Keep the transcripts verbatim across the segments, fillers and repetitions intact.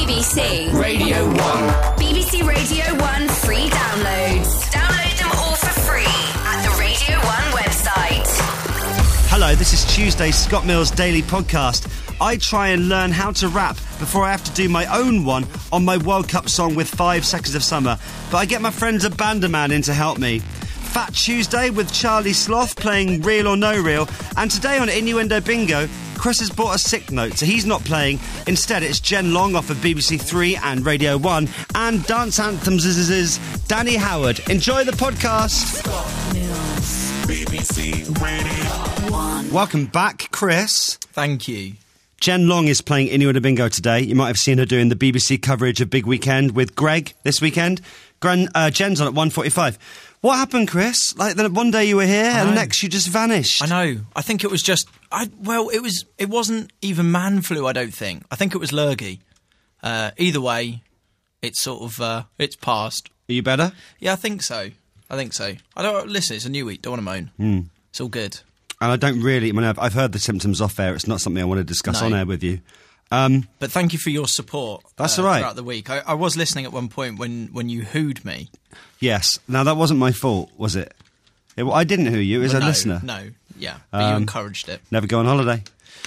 B B C Radio one. B B C Radio one free downloads. Download them all for free at the Radio one website. Hello, this is Tuesday's Scott Mills Daily Podcast. I try and learn how to rap before I have to do my own one on my World Cup song with Five Seconds of Summer, but I get my friends at Banderman in to help me. Fat Tuesday with Charlie Sloth playing Real or No Real, and today on Innuendo Bingo, Chris has bought a sick note, so he's not playing. Instead, it's Jen Long off of B B C Three and Radio one, and Dance Anthems is Danny Howard. Enjoy the podcast. Scott Mills, B B C Radio one. Welcome back, Chris. Thank you. Jen Long is playing Innuendo Bingo today. You might have seen her doing the B B C coverage of Big Weekend with Greg this weekend. Gran, uh, Jen's on at one forty-five. What happened, Chris? Like, then one day you were here and the next you just vanished. I know. I think it was just... I Well, it, was, it wasn't even man flu, I don't think. I think it was lurgy. Uh, either way, it's sort of... Uh, it's passed. Are you better? Yeah, I think so. I think so. I don't... Listen, it's a new week. Don't want to moan. Mm. It's all good. And I don't really... I mean, I've, I've heard the symptoms off air. It's not something I want to discuss No. on air with you. Um, but thank you for your support. That's uh, all right. Throughout the week. I, I was listening at one point when, when you hooed me. yes. Now, that wasn't my fault, was it? it I didn't hoo you. It was Well, a no, listener. No, yeah. But you Um, encouraged it. Never go on holiday.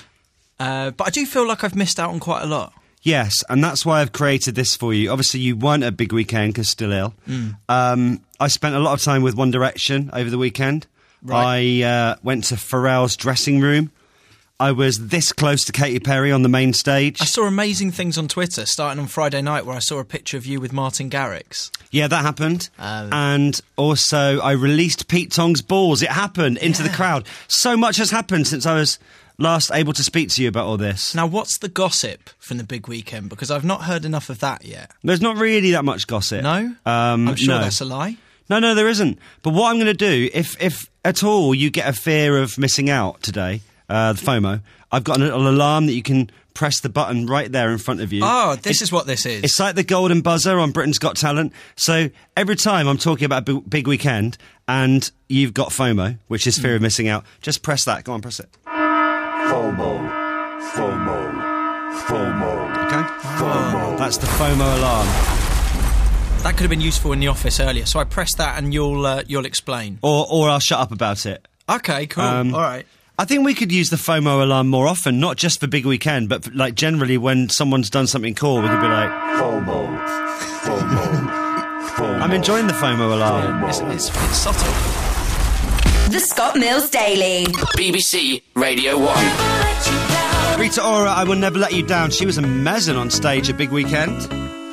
Uh, but I do feel like I've missed out on quite a lot. Yes, and that's why I've created this for you. Obviously, you weren't at Big Weekend because still ill. Mm. Um, I spent a lot of time with One Direction over the weekend. Right. I uh, went to Pharrell's dressing room. I was this close to Katy Perry on the main stage. I saw amazing things on Twitter, starting on Friday night, where I saw a picture of you with Martin Garrix. Yeah, that happened. Um, and also, I released Pete Tong's balls. It happened into Yeah. the crowd. So much has happened since I was last able to speak to you about all this. Now, what's the gossip from the big weekend? Because I've not heard enough of that yet. There's not really that much gossip. No? Um, I'm sure no. that's a lie. No, no, there isn't. But what I'm going to do, if if at all you get a fear of missing out today, uh, the FOMO, I've got a little alarm that you can press the button right there in front of you. Oh, this It's- is what this is. It's like the golden buzzer on Britain's Got Talent. So every time I'm talking about a big, big weekend and you've got FOMO, which is fear of missing out, just press that. Go on, press it. FOMO, FOMO, FOMO, Okay? FOMO. That's the FOMO alarm. That could have been useful in the office earlier, so I press that and you'll uh, you'll explain. Or, or I'll shut up about it. Okay, cool. Um, All right. I think we could use the FOMO alarm more often, not just for Big Weekend, but for, like generally when someone's done something cool, we could be like, FOMO, FOMO, FOMO. I'm enjoying the FOMO alarm. It's, it's, it's subtle. The Scott Mills Daily. B B C Radio one. Rita Ora, I Will Never Let You Down. She was a mezzan on stage at Big Weekend.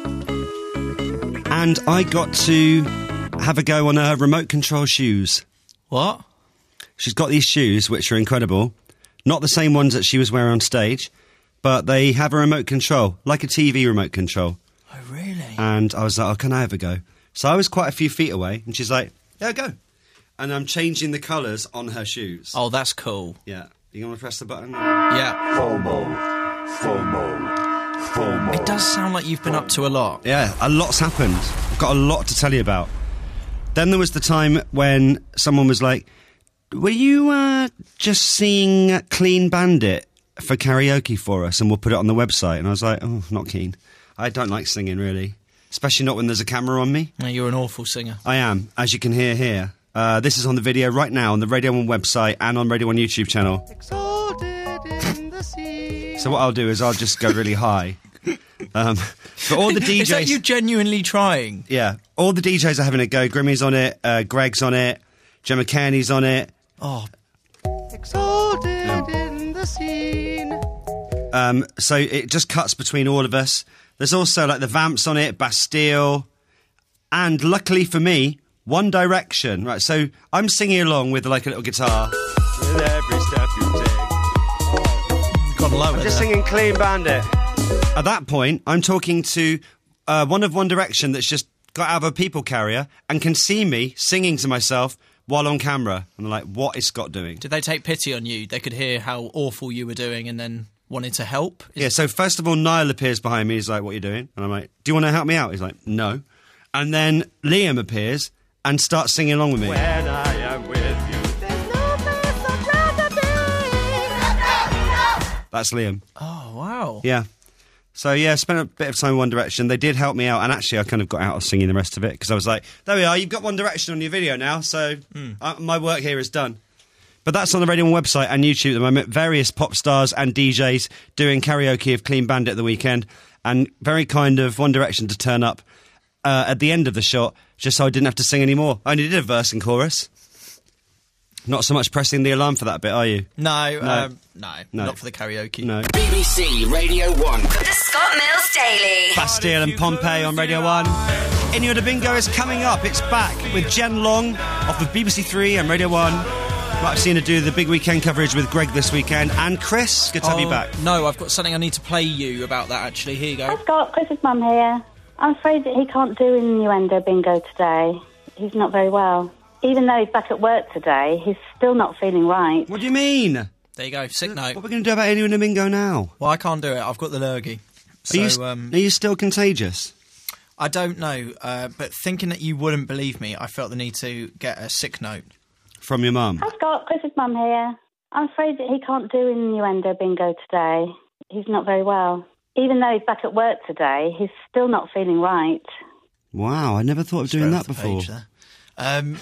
And I got to have a go on her remote control shoes. What? She's got these shoes, which are incredible. Not the same ones that she was wearing on stage, but they have a remote control, like a T V remote control. Oh, really? And I was like, oh, can I have a go? So I was quite a few feet away, and she's like, yeah, go. And I'm changing the colours on her shoes. Oh, that's cool. Yeah. You going to press the button? Yeah. FOMO, FOMO, FOMO. It does sound like you've been up to a lot. Yeah, a lot's happened. I've got a lot to tell you about. Then there was the time when someone was like, were you uh, just singing Clean Bandit for karaoke for us and we'll put it on the website? And I was like, oh, not keen. I don't like singing, really. Especially not when there's a camera on me. No, you're an awful singer. I am, as you can hear here. Uh, this is on the video right now on the Radio one website and on Radio one YouTube channel. In the sea. So what I'll do is I'll just go really high. Um, but all the D Js... Is that you genuinely trying? Yeah, all the D Js are having a go. Grimmy's on it, uh, Greg's on it, Gemma Kearney's on it. Oh, Exalted in the scene. Um, so it just cuts between all of us. There's also like the Vamps on it, Bastille, and luckily for me, One Direction. Right, so I'm singing along with like a little guitar. With every step you take. gone lower. I'm just there. singing Clean Bandit. At that point, I'm talking to uh, one of One Direction that's just got out of a people carrier and can see me singing to myself while on camera. And they're like, what is Scott doing? Did they take pity on you? They could hear how awful you were doing and then wanted to help? Is- Yeah, so first of all, Niall appears behind me. He's like, what are you doing? And I'm like, do you want to help me out? He's like, no. And then Liam appears and starts singing along with me. When I am with you, there's no place I'd rather be. That's Liam. Oh, wow. Yeah. So, yeah, spent a bit of time with One Direction. They did help me out, and actually I kind of got out of singing the rest of it, because I was like, there we are, you've got One Direction on your video now, so mm. uh, my work here is done. But that's on the Radio one website and YouTube at the moment. Various pop stars and D Js doing karaoke of Clean Bandit at the weekend, and very kind of One Direction to turn up uh, at the end of the shot, just so I didn't have to sing anymore. I only did a verse and chorus. Not so much pressing the alarm for that bit, are you? No, No. um, no, No. not for the karaoke. No. B B C Radio one. The Scott Mills Daily. Bastille and Pompeii on Radio one. Innuendo Bingo is coming up. It's back with Jen Long off of B B C Three and Radio one. Might have seen her do the big weekend coverage with Greg this weekend. And Chris, good to have you Oh, back. No, I've got something I need to play you about that, actually. Here you Hi go. Scott, Chris's mum here. I'm afraid that he can't do Innuendo Bingo today. He's not very well. Even though he's back at work today, he's still not feeling right. What do you mean? There you go, sick What note. are we going to do about Innuendo Bingo now? Well, I can't do it. I've got the lurgy. So, Are you, um, are you still contagious? I don't know, uh, but thinking that you wouldn't believe me, I felt the need to get a sick note. From your mum? Hi Scott, Chris's mum here. I'm afraid that he can't do Innuendo Bingo today. He's not very well. Even though he's back at work today, he's still not feeling right. Wow, I never thought of doing Straight that off the before. page there. Um,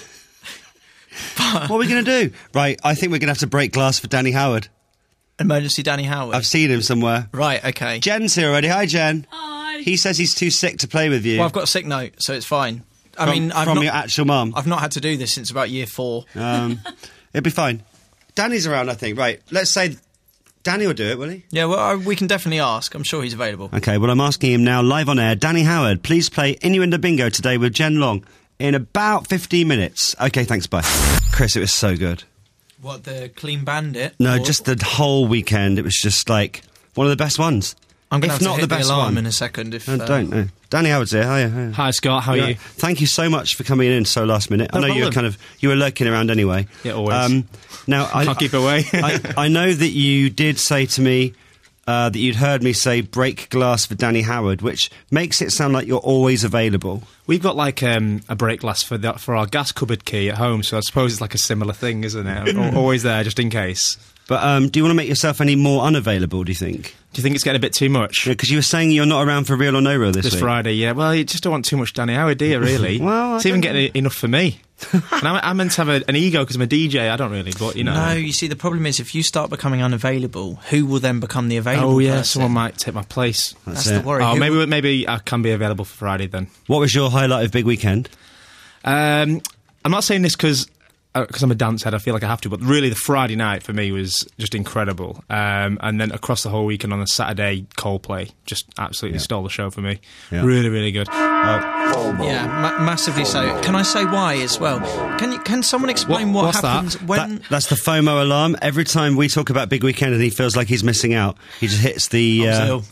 What are we going to do? Right, I think we're going to have to break glass for Danny Howard. Emergency Danny Howard. I've seen him somewhere. Right, okay. Jen's here already. Hi, Jen. Hi. He says he's too sick to play with you. Well, I've got a sick note, so it's fine. I from, mean, I've from not, your actual mum. I've not had to do this since about year four. Um, it'll be fine. Danny's around, I think. Right, let's say Danny will do it, will he? Yeah, well, I, we can definitely ask. I'm sure he's available. Okay, well, I'm asking him now, live on air. Danny Howard, please play Innuendo Bingo today with Jen Long in about fifteen minutes. Okay, thanks, bye. Chris, it was so good. What, the Clean Bandit? No, Or- just the whole weekend. It was just like one of the best ones. I'm going to if have not to hit the best alarm one. in a second. If I uh, don't know. Danny Howard's here. Hiya, hiya. Hi Scott, how are Yeah, you? Thank you so much for coming in so last minute. No I know you were problem. kind of you were lurking around anyway. Yeah, always. now I Can't keep away. I, I know that you did say to me uh, that you'd heard me say break glass for Danny Howard, which makes it sound like you're always available. We've got like um, a break glass for the, for our gas cupboard key at home, so I suppose it's like a similar thing, isn't it? Al- always there, just in case. But um, do you want to make yourself any more unavailable, do you think? Do you think it's getting a bit too much? Because you were saying you're not around for Real or No Real this, This week. Friday, yeah. Well, you just don't want too much Danny Howard, do you, really? Well, I it's even don't getting enough for me. and I'm, I'm meant to have a, an ego because I'm a D J, I don't really, but, you know. No, you see, the problem is if you start becoming unavailable, who will then become the available Oh, yeah, person? someone might take my place. That's it. the worry. Oh, Who maybe will- maybe I can be available for Friday then. What was your highlight of Big Weekend? Um, I'm not saying this because because I'm a dance head, I feel like I have to, but really the Friday night for me was just incredible. Um, and then across the whole weekend on the Saturday, Coldplay just absolutely stole the show for me. Yeah. Really, really good. Yeah, ma- massively so. Can I say why as well? Can you, can someone explain What- what, what's that? happens when... That, that's the FOMO alarm. Every time we talk about Big Weekend and he feels like he's missing out, he just hits the uh, Still.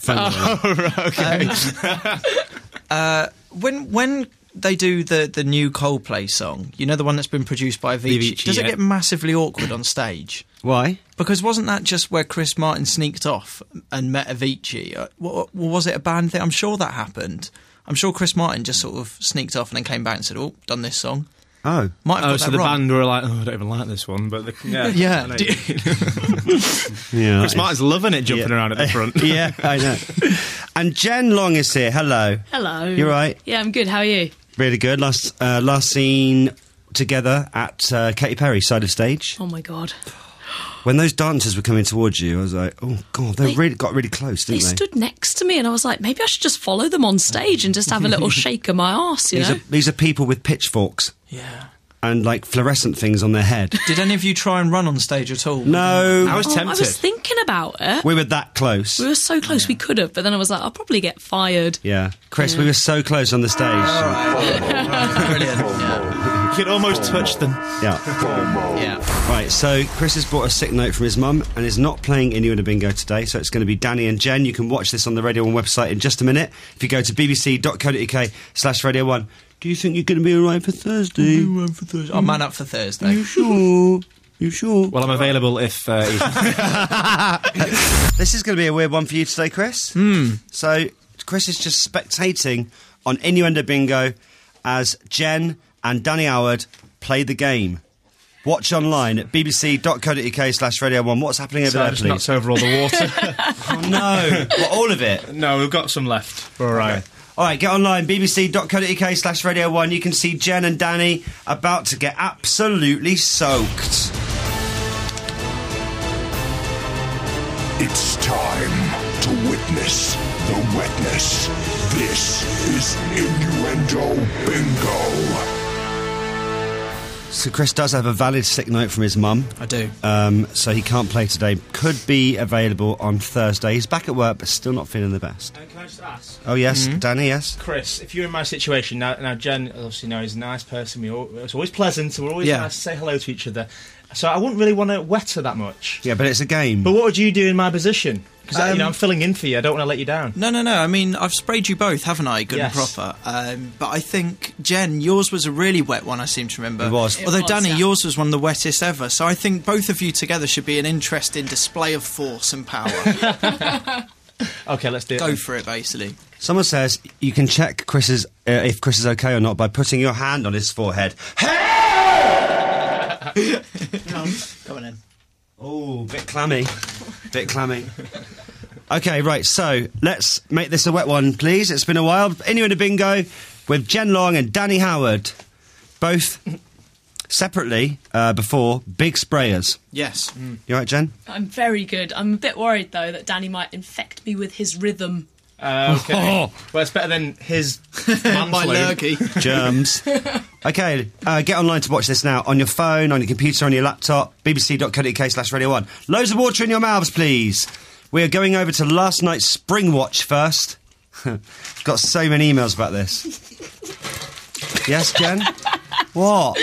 FOMO alarm. Uh, when when they do the, the new Coldplay song, you know, the one that's been produced by Avicii, Avicii, does it yeah. get massively awkward on stage? Why? Because wasn't that just where Chris Martin sneaked off and met Avicii? Uh, wa- was it a band thing? I'm sure that happened. I'm sure Chris Martin just sort of sneaked off and then came back and said, oh, done this song. Oh. Might have Oh, got so that the wrong. band were like, oh, I don't even like this one, but the, yeah, Yeah. I know. Do you- Yeah. Chris Martin's loving it, jumping Yeah. around at the front. Yeah, I know. And Jen Long is here. Hello. Hello. You're right. Yeah, I'm good. How are you? Really good. Last uh, last seen together at uh, Katy Perry side of stage. Oh my god. When those dancers were coming towards you, I was like, oh god, they, They- really got really close, They didn't they? stood next to me and I was like, maybe I should just follow them on stage and just have a little shake of my arse, you These know? are these are people with pitchforks yeah. and like fluorescent things on their head. Did any of you try and run on stage at all? No, I was Oh, tempted. I was thinking about it. we were that close. We were so close we could have, but then I was like, I'll probably get fired. Yeah, Chris, we were so close on the stage. Brilliant. Yeah. You could almost touch them. Yeah. yeah. Right, so Chris has brought a sick note from his mum and is not playing Innuendo Bingo today, so it's going to be Danny and Jen. You can watch this on the Radio one website in just a minute. If you go to bbc.co.uk slash Radio one. Do you think you're going to be alright for Thursday? I'll man up for Thursday. You sure? You sure? Well, I'm available if... Uh, if This is going to be a weird one for you today, Chris. Hmm. So, Chris is just spectating on Innuendo Bingo as Jen and Danny Howard play the game. Watch online at bbc.co.uk slash Radio one. What's happening over So there, just please? knocks over all the water. Oh, no. What, all of it? No, we've got some left. We're all right. Okay. All right, get online, bbc.co.uk slash Radio one. You can see Jen and Danny about to get absolutely soaked. It's time to witness the wetness. This is Innuendo Bingo. So Chris does have a valid sick note from his mum. I do. Um, so he can't play today. Could be available on Thursday. He's back at work, but still not feeling the best. And can I just ask? Oh, yes, Danny, yes? Chris, if you're in my situation, now, now Jen, obviously, know he's a nice person. We all, it's always pleasant, so we're always Yeah. nice to say hello to each other. So I wouldn't really want to wet her that much. Yeah, but it's a game. But what would you do in my position? Because you Um, know, I'm filling in for you. I don't want to let you down. No, no, no. I mean, I've sprayed you both, haven't I? Good Yes. and proper. Um, but I think, Jen, yours was a really wet one, I seem to remember. It was. It Although, was, Danny, yeah. yours was one of the wettest ever. So I think both of you together should be an interesting display of force and power. Okay, let's do it. Go then. for it, basically. Someone says you can check Chris's uh, if Chris is okay or not by putting your hand on his forehead. Come on in. Oh, bit clammy. Bit clammy. Okay, right, so let's make this a wet one, please. It's been a while. Innuendo Bingo with Jen Long and Danny Howard. Both separately, uh, before, big sprayers. Yes. You all right, Jen? I'm very good. I'm a bit worried, though, that Danny might infect me with his rhythm. Uh, okay. Well, it's better than his man My flu. lurgy. Germs. Okay, uh, get online to watch this now. On your phone, on your computer, on your laptop. bbc.co.uk slash Radio one. Loads of water in your mouths, please. We are going over to last night's Spring Watch first. Got so many emails about this. Yes, Jen? What?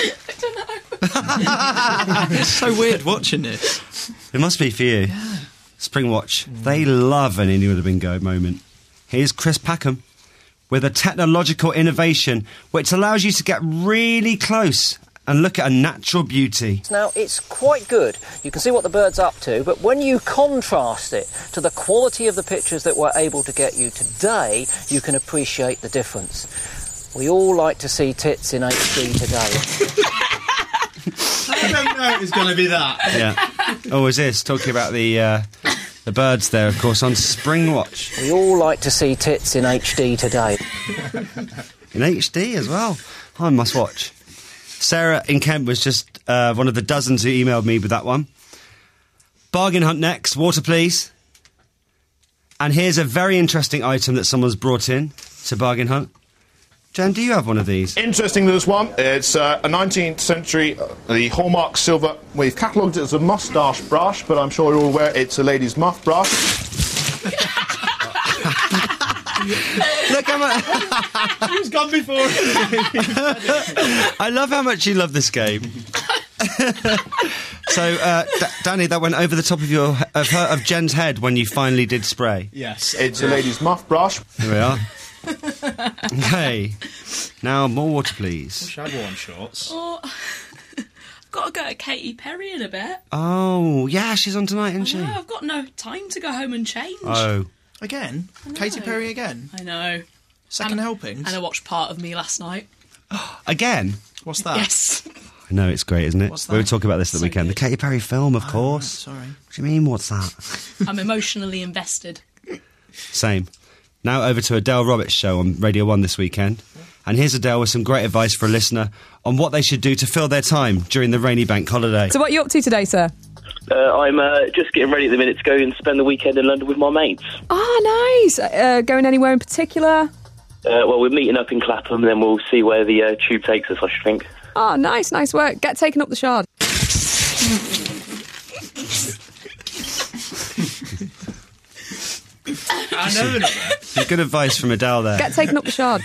It's so weird watching this. It must be for you. Yeah. Spring Watch. They love an Innuendo Bingo moment. Here's Chris Packham with a technological innovation which allows you to get really close and look at a natural beauty. Now, it's quite good. You can see what the bird's up to, but when you contrast it to the quality of the pictures that we're able to get you today, you can appreciate the difference. We all like to see tits in H D today. I don't know it was going to be that. Yeah. Always is. Talking about the uh, the birds there, of course, on Spring Watch. We all like to see tits in H D today. In H D as well. I must watch. Sarah in Kent was just uh, one of the dozens who emailed me with that one. Bargain hunt next. Water, please. And here's a very interesting item that someone's brought in to Bargain Hunt. Jen, do you have one of these? Interesting, this one. It's uh, a nineteenth century, uh, the Hallmark silver. We've catalogued it as a moustache brush, but I'm sure you're all aware it's a lady's muff brush. Look how much... Who's gone before? I love how much you love this game. So, uh, D- Danny, that went over the top of your of, her, of Jen's head when you finally did spray. Yes. It's a lady's muff brush. Here we are. Okay. Now, more water, please. Wish I'd worn shorts. Oh, I've got to go to Katy Perry in a bit. Oh, yeah, she's on tonight, isn't she? No, I've got no time to go home and change. Oh. Again? Katy Perry again? I know. Second and, helpings? And I watched part of Me last night. Again? What's that? Yes. I know, it's great, isn't it? What's We were that? talking about this at the So weekend. good. The Katy Perry film, of Oh, course. right, sorry. What do you mean, what's that? I'm emotionally invested. Same. Now over to Adele Roberts' show on Radio one this weekend. And here's Adele with some great advice for a listener on what they should do to fill their time during the rainy bank holiday. So what are you up to today, sir? Uh, I'm uh, just getting ready at the minute to go and spend the weekend in London with my mates. Ah, nice. Uh, going anywhere in particular? Uh, well, we're meeting up in Clapham, then we'll see where the uh, tube takes us, I should think. Oh, nice, nice work. Get taken up the Shard. I know not there. Some good advice from Adele there. Get taken up the Shard.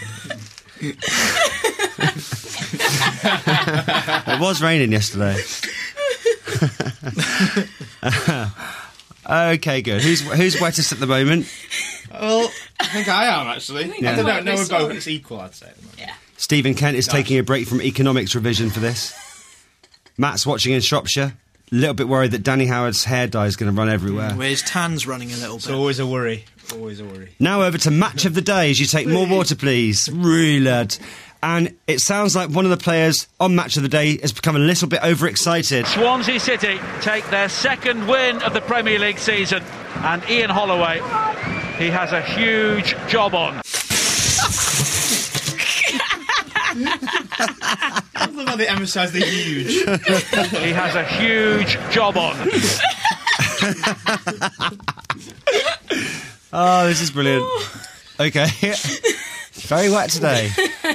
It was raining yesterday. Okay, good. Who's who's wettest at the moment? Well, I think I am, actually. think I don't that's know. what No, they we're saw. both. It's equal, I'd say. At the moment. Yeah. Stephen Kent is Gosh. taking a break from economics revision for this. Matt's watching in Shropshire. A little bit worried that Danny Howard's hair dye is going to run everywhere. Where his tan's running a little It's bit. always a worry. Always a worry. Now over to Match of the Day as you take more water, please. Really, lad. And it sounds like one of the players on Match of the Day has become a little bit overexcited. Swansea City take their second win of the Premier League season, and Ian Holloway, he has a huge job on. I love how they emphasise the huge. He has a huge job on. Oh, this is brilliant. Okay. Very wet today.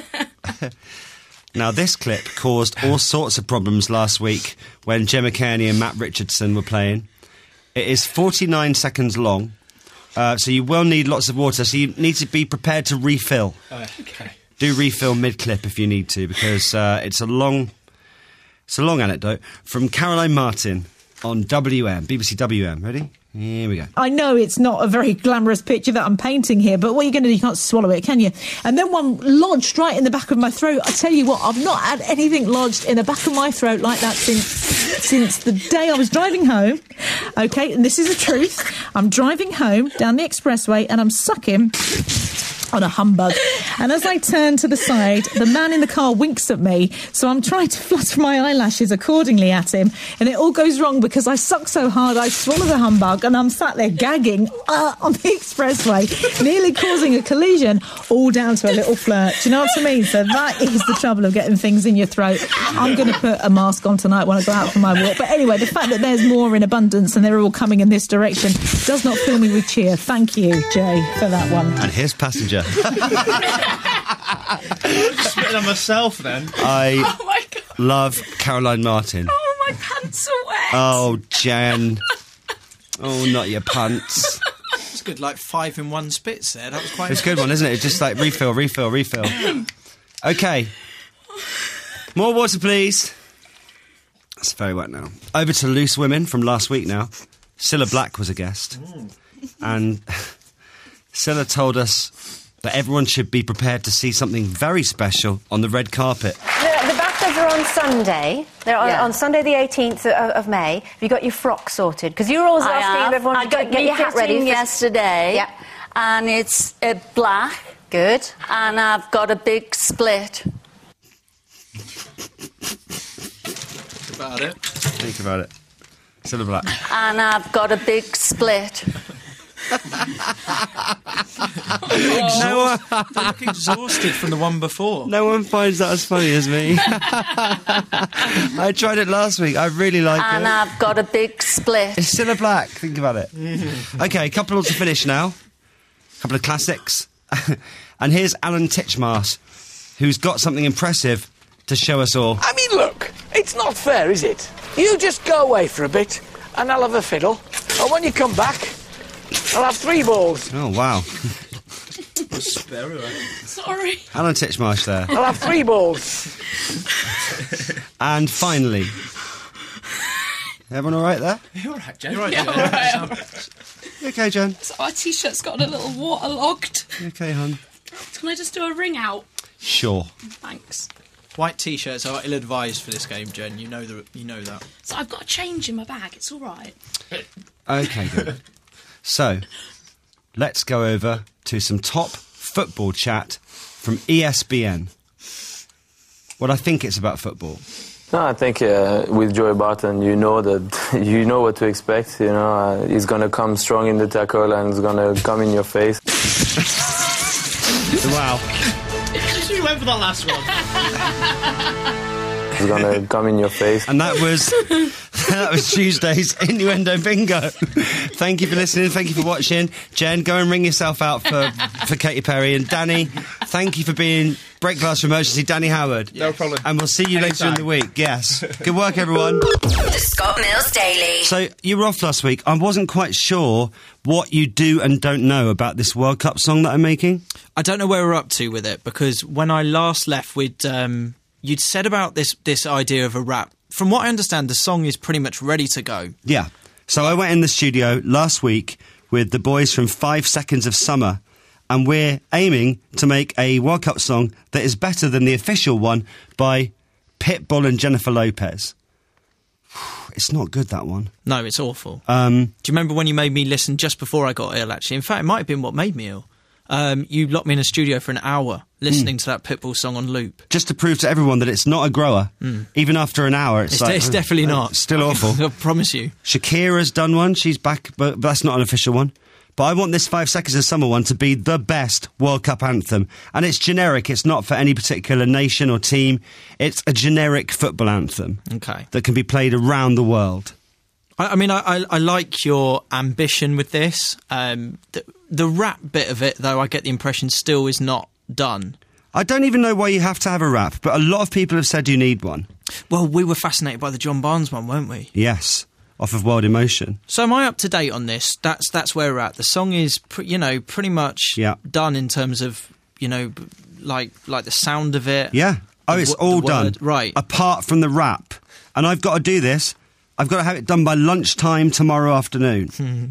Now, this clip caused all sorts of problems last week when Gemma Kearney and Matt Richardson were playing. It is forty-nine seconds long, uh, so you will need lots of water, so you need to be prepared to refill. Uh, okay. Do refill mid-clip if you need to, because uh, it's a long it's a long anecdote from Caroline Martin on W M, B B C W M. Ready? Here we go. I know it's not a very glamorous picture that I'm painting here, but what are you going to do? You can't swallow it, can you? And then one lodged right in the back of my throat. I tell you what, I've not had anything lodged in the back of my throat like that since since the day I was driving home. Okay, and this is the truth. I'm driving home down the expressway and I'm sucking on a humbug. And as I turn to the side, the man in the car winks at me, so I'm trying to flutter my eyelashes accordingly at him, and it all goes wrong because I suck so hard I swallow the humbug and I'm sat there gagging uh, on the expressway, nearly causing a collision, all down to a little flirt. Do you know what I mean? So that is the trouble of getting things in your throat. I'm going to put a mask on tonight when I go out for my walk. But anyway, the fact that there's more in abundance and they're all coming in this direction does not fill me with cheer. Thank you, Jay, for that one. And here's Passenger. Spitting on myself then. I Oh my God. love Caroline Martin. Oh, my pants are wet. Oh, Jen. Oh, not your pants. It's good, like five in one spits there. That was quite... It's a good one, isn't it? It's just like refill, refill, refill. Okay. More water, please. That's very wet now. Over to Loose Women from last week now. Cilla Black was a guest. Mm. And Cilla told us that everyone should be prepared to see something very special on the red carpet. The, the BAFTAs are on Sunday. They're on, Yeah. on Sunday the eighteenth of, of May. Have you got your frock sorted? Because you were always I asking have. everyone I to got get, get your hat ready. fitting For... yesterday. Yeah. And it's uh, black. Good. And I've got a big split. Think about it. Think about it. Cilla Black. And I've got a big split. No one, They look exhausted from the one before. no one finds that as funny as me. I tried it last week. I really like And it. I've got a big split. It's Cilla Black. Think about it. Okay, a couple more to finish now. A couple of classics. And here's Alan Titchmarsh, who's got something impressive to show us all. I mean, look, it's not fair, is it? You just go away for a bit, and I'll have a fiddle. And when you come back, I'll have three balls. Oh, wow. Sorry. Alan Titchmarsh there. I'll have three balls. And finally... Everyone all right there? You're all right, Jen. You're right, Yeah, Jen. all right. You okay, Jen? So our t-shirt's gotten a little waterlogged. You okay, hon? Can I just do a ring out? Sure. Thanks. White t-shirts are ill-advised for this game, Jen. You know the, you know that. So I've got a change in my bag. It's all right. Okay, good. So, let's go over to some top football chat from E S P N. Well, I think it's about football. No, I think uh, with Joey Barton, you know that you know what to expect. You know, uh, he's going to come strong in the tackle and he's going to come in your face. Wow. We went for that last one. He's going to come in your face. And that was that was Tuesday's Innuendo Bingo. Thank you for listening. Thank you for watching. Jen, go and ring yourself out for, for Katy Perry. And Danny, thank you for being break glass for emergency, Danny Howard. No problem. And we'll see you later in the week. Yes. Good work, everyone. The Scott Mills Daily. So, you were off last week. I wasn't quite sure what you do and don't know about this World Cup song that I'm making. I don't know where we're up to with it, because when I last left, we'd um, you'd said about this this idea of a rap. From what I understand, the song is pretty much ready to go. Yeah. So I went in the studio last week with the boys from Five Seconds of Summer, and we're aiming to make a World Cup song that is better than the official one by Pitbull and Jennifer Lopez. It's not good, that one. No, it's awful. Um, Do you remember when you made me listen just before I got ill, actually? In fact, it might have been what made me ill. Um, you locked me in a studio for an hour listening mm. to that Pitbull song on loop. Just to prove to everyone that it's not a grower. Mm. Even after an hour, it's, it's, like... it's definitely uh, not. Still awful. I promise you. Shakira's done one. She's back, but that's not an official one. But I want this Five Seconds of Summer one to be the best World Cup anthem. And it's generic. It's not for any particular nation or team. It's a generic football anthem. Okay. That can be played around the world. I, I mean, I, I, I like your ambition with this. Um, the, the rap bit of it, though, I get the impression still is not done. I don't even know why you have to have a rap, but a lot of people have said you need one. Well, we were fascinated by the John Barnes one, weren't we? Yes. Off of Wild Emotion. So am I up to date on this? That's that's where we're at. The song is, pr- you know, pretty much yeah. done in terms of, you know, like like the sound of it. Yeah. Oh, it's w- all done. Right. Apart from the rap. And I've got to do this. I've got to have it done by lunchtime tomorrow afternoon. Mm-hmm.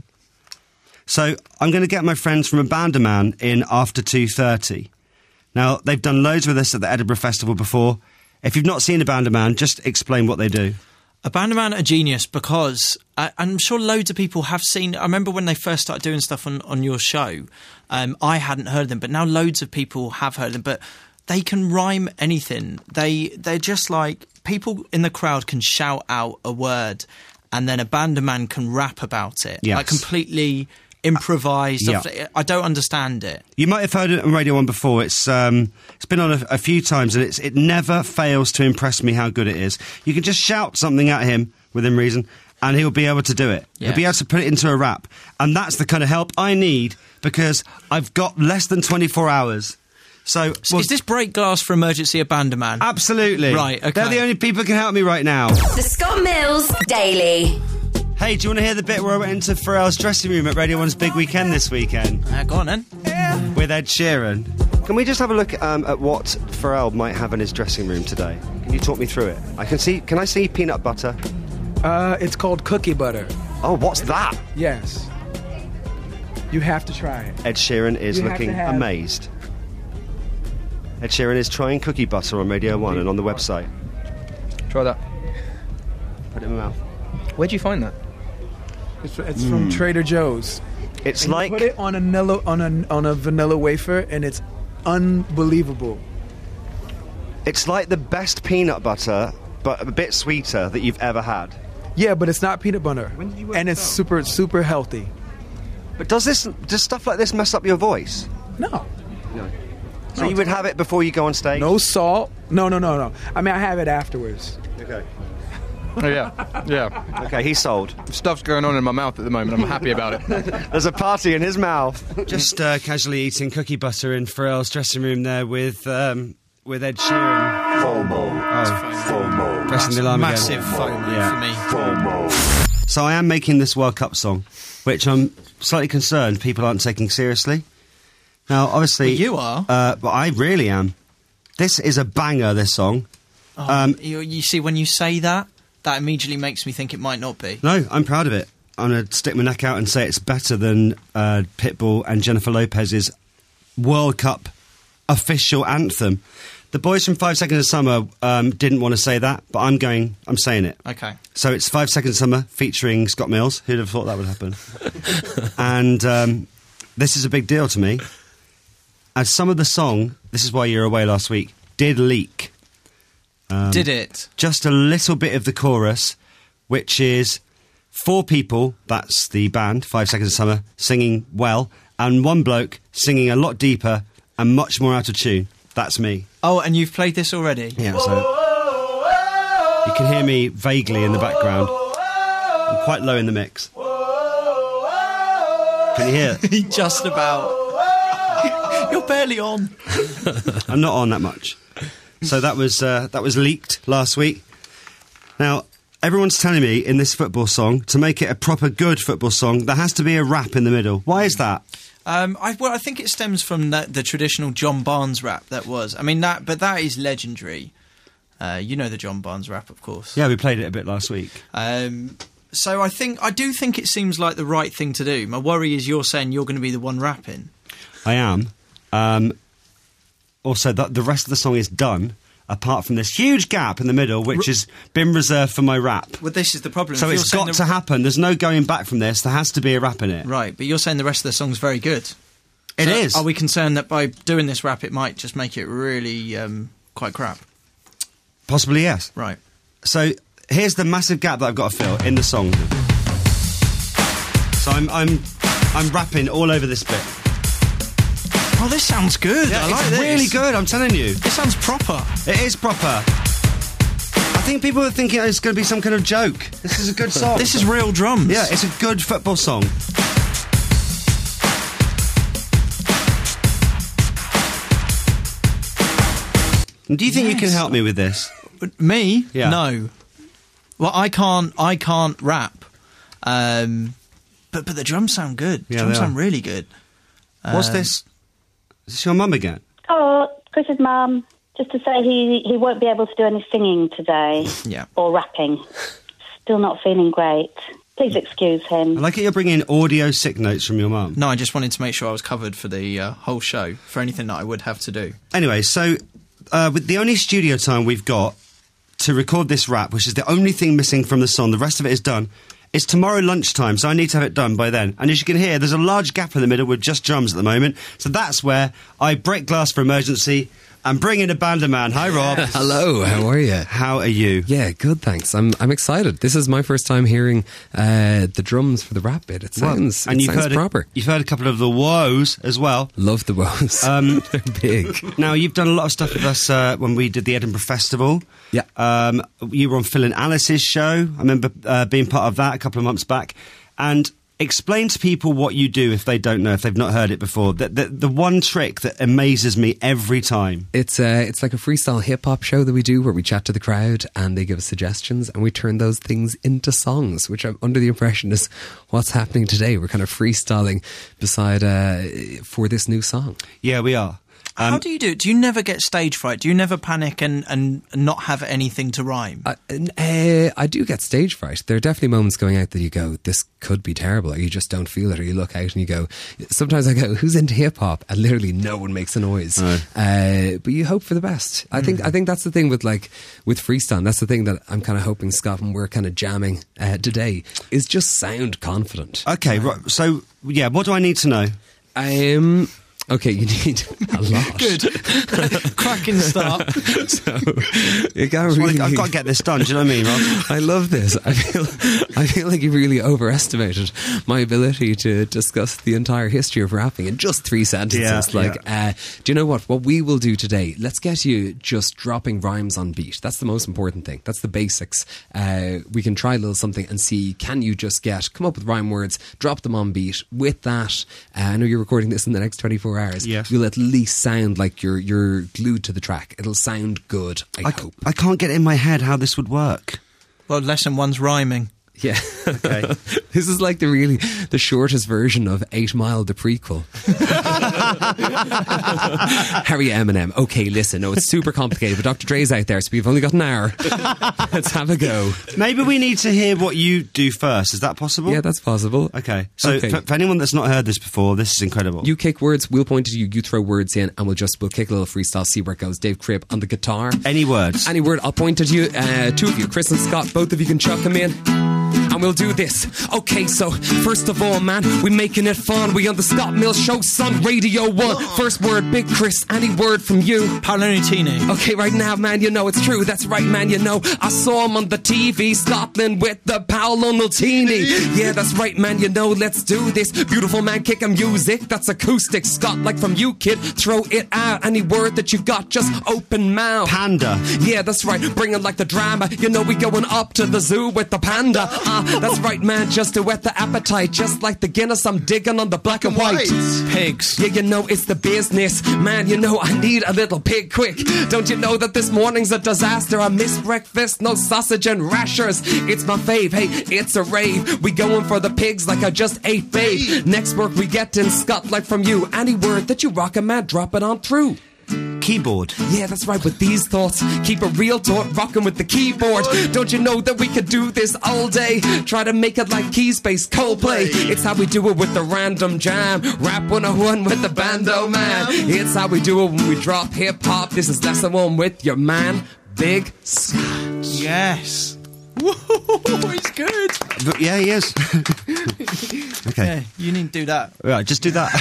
So I'm going to get my friends from Abandoman in after two thirty. Now, they've done loads with us at the Edinburgh Festival before. If you've not seen Abandoman, just explain what they do. Abandoman are genius because I, I'm sure loads of people have seen... I remember when they first started doing stuff on, on your show, um, I hadn't heard of them, but now loads of people have heard of them. But they can rhyme anything. They, they're just like... People in the crowd can shout out a word and then Abandoman can rap about it. Yes. Like completely improvised. Uh, yeah. I don't understand it. You might have heard it on Radio one before. It's um, it's been on a, a few times and it's it never fails to impress me how good it is. You can just shout something at him within reason and he'll be able to do it. Yeah. He'll be able to put it into a rap. And that's the kind of help I need because I've got less than twenty-four hours. So, well, is this break glass for emergency Abandoman? Absolutely. Right, okay. They're the only people who can help me right now. The Scott Mills Daily. Hey, do you want to hear the bit where I went into Pharrell's dressing room at Radio one's big weekend this weekend? Uh, go on then. With Ed Sheeran. Can we just have a look um, at what Pharrell might have in his dressing room today? Can you talk me through it? I can see. Can I see peanut butter? Uh, it's called cookie butter. Oh, what's that? Yes. You have to try it. Ed Sheeran is You have looking to have- amazed. Ed Sheeran is trying cookie butter on Radio one and on the website. Try that. Put it in my mouth. Where'd you find that? It's, it's mm. from Trader Joe's. It's and like you put it on a vanilla on a on a vanilla wafer, and it's unbelievable. It's like the best peanut butter, but a bit sweeter that you've ever had. Yeah, but it's not peanut butter, and it's super super healthy. But does this does stuff like this mess up your voice? No. No. So no, you would have it before you go on stage? No salt. No, no, no, no. I mean, I have it afterwards. Okay. Oh, yeah, yeah. Okay, he's sold. Stuff's going on in my mouth at the moment. I'm happy about it. There's a party in his mouth. Just uh, casually eating cookie butter in Pharrell's dressing room there with um, with Ed Sheeran. FOMO. Oh, FOMO. Pressing the alarm Massive again. FOMO yeah. for me. FOMO. So I am making this World Cup song, which I'm slightly concerned people aren't taking seriously. Now, obviously... Well, you are. Uh, but I really am. This is a banger, this song. Oh, um, you, you see, when you say that, that immediately makes me think it might not be. No, I'm proud of it. I'm going to stick my neck out and say it's better than uh, Pitbull and Jennifer Lopez's World Cup official anthem. The boys from Five Seconds of Summer um, didn't want to say that, but I'm going, I'm saying it. Okay. So it's Five Seconds of Summer featuring Scott Mills. Who'd have thought that would happen? And um, this is a big deal to me. As some of the song, this is why you were away last week, did leak. Um, Did it? Just a little bit of the chorus, which is four people, that's the band, Five Seconds of Summer, singing well, and one bloke singing a lot deeper and much more out of tune. That's me. Oh, and you've played this already? Yeah, so... You can hear me vaguely in the background. I'm quite low in the mix. Can you hear it? Just about. You're barely on. I'm not on that much. So that was uh, that was leaked last week. Now, everyone's telling me in this football song, to make it a proper good football song, there has to be a rap in the middle. Why is that? Um, I, well, I think it stems from the, the traditional John Barnes rap that was. I mean, that, but that is legendary. Uh, you know the John Barnes rap, of course. Yeah, we played it a bit last week. Um, so I think I do think it seems like the right thing to do. My worry is you're saying you're going to be the one rapping. I am. Um, also, the, the rest of the song is done, apart from this huge gap in the middle, which has been reserved for my rap. Well, this is the problem. So If it's you're got saying to happen. There's no going back from this. There has to be a rap in it. Right, but you're saying the rest of the song's very good. It So is. Are we concerned that by doing this rap, it might just make it really um, quite crap? Possibly, yes. Right. So here's the massive gap that I've got to fill in the song. So I'm I'm I'm rapping all over this bit. Oh, this sounds good. Yeah, I like it's this. really good. I'm telling you. This sounds proper. It is proper. I think people are thinking it's going to be some kind of joke. This is a good song. This is real drums. Yeah, it's a good football song. Do you think Yes. you can help me with this? Me? Yeah. No. Well, I can't. I can't rap. Um, but but the drums sound good. The Yeah, drums they are. sound really good. What's Um, this? Is this your mum again? Oh, Chris's mum. Just to say he, he won't be able to do any singing today. Yeah. Or rapping. Still not feeling great. Please excuse him. I like it you're bringing audio sick notes from your mum. No, I just wanted to make sure I was covered for the uh, whole show for anything that I would have to do. Anyway, so uh, with the only studio time we've got to record this rap, which is the only thing missing from the song, the rest of it is done, it's tomorrow lunchtime, so I need to have it done by then. And as you can hear, there's a large gap in the middle with just drums at the moment. So that's where I break glass for emergency and bring in a banderman. Hi, Rob. Hello, how are you? How are you? Yeah, good, thanks. I'm I'm excited. This is my first time hearing uh, the drums for the rap bit. It sounds, and it you've sounds heard proper. A, you've heard a couple of the woes as well. Love the woes. Um, They're big. Now, you've done a lot of stuff with us uh, when we did the Edinburgh Festival. Yeah. Um, you were on Phil and Alice's show. I remember uh, being part of that a couple of months back. And explain to people what you do if they don't know, if they've not heard it before. The, the, the one trick that amazes me every time. It's uh, it's like a freestyle hip hop show that we do where we chat to the crowd and they give us suggestions and we turn those things into songs, which I'm under the impression is what's happening today. We're kind of freestyling beside uh, for this new song. Yeah, we are. Um, How do you do it? Do you never get stage fright? Do you never panic and, and not have anything to rhyme? Uh, uh, I do get stage fright. There are definitely moments going out that you go, this could be terrible, or you just don't feel it, or you look out and you go, sometimes I go, who's into hip hop? And literally no one makes a noise. Right. Uh, but you hope for the best. I think I think that's the thing with like with freestyle. That's the thing that I'm kind of hoping, Scott, and we're kind of jamming uh, today is just sound confident. Okay, right. So, yeah, what do I need to know? Um. Okay, you need a lot. Good. Cracking start. So, you got Well, really, I've got to get this done, do you know what I mean, Rob? I love this. I feel I feel like you really overestimated my ability to discuss the entire history of rapping in just three sentences. Yeah, like, Uh, do you know what? What we will do today, let's get you just dropping rhymes on beat. That's the most important thing. That's the basics. Uh, we can try a little something and see, can you just get, come up with rhyme words, drop them on beat. With that, uh, I know you're recording this in the next twenty-four hours. Yes. You'll at least sound like you're, you're glued to the track. It'll sound good, I, I, hope. I can't get in my head how this would work. Well, lesson one's rhyming. Yeah. Okay. This is like the really the shortest version of Eight Mile, the prequel. Harry Eminem. Okay, listen, no, it's super complicated, but Doctor Dre's out there, so we've only got an hour. Let's have a go. Maybe we need to hear what you do first. Is that possible? Yeah, that's possible. Okay. So, Okay. For, for anyone that's not heard this before, this is incredible. You kick words, we'll point to you, you throw words in, and we'll just, we'll kick a little freestyle, see where it goes. Dave Cribb on the guitar. Any words? Any word, I'll point at you. Uh, two of you, Chris and Scott, both of you can chuck them in. And we'll do this. Okay, so first of all, man, we making it fun. We on the Scott Mills Show, son, Radio one. First word, Big Chris, any word from you? Paolo Nutini. Okay, right now, man, you know it's true. That's right, man, you know. I saw him on the T V, Scotland with the Paolo Nutini. Yeah, that's right, man, you know, let's do this. Beautiful man, kicking music, that's acoustic. Scott, like from you, kid, throw it out. Any word that you got, just open mouth. Panda. Yeah, that's right, bringing like the drama. You know, we going up to the zoo with the panda. Uh, that's right, man, just to whet the appetite. Just like the Guinness, I'm digging on the black and white. Pigs. Yeah, you know, it's the business. Man, you know, I need a little pig quick. Don't you know that this morning's a disaster? I miss breakfast, no sausage and rashers. It's my fave, hey, it's a rave. We going for the pigs like I just ate, babe. Next work we get in Scott, like from you. Any word that you rockin', man, drop it on through. Keyboard. Yeah, that's right, with these thoughts, keep a real thought, rocking with the keyboard. Don't you know that we could do this all day? Try to make it like Keyspace, Coldplay. It's how we do it with the random jam. Rap one oh one with the bando man. It's how we do it when we drop hip hop. This is lesson one with your man, Big Scott. Yes. Whoa, he's good. But yeah, he is. Okay. Yeah, you need to do that. Right, just do that.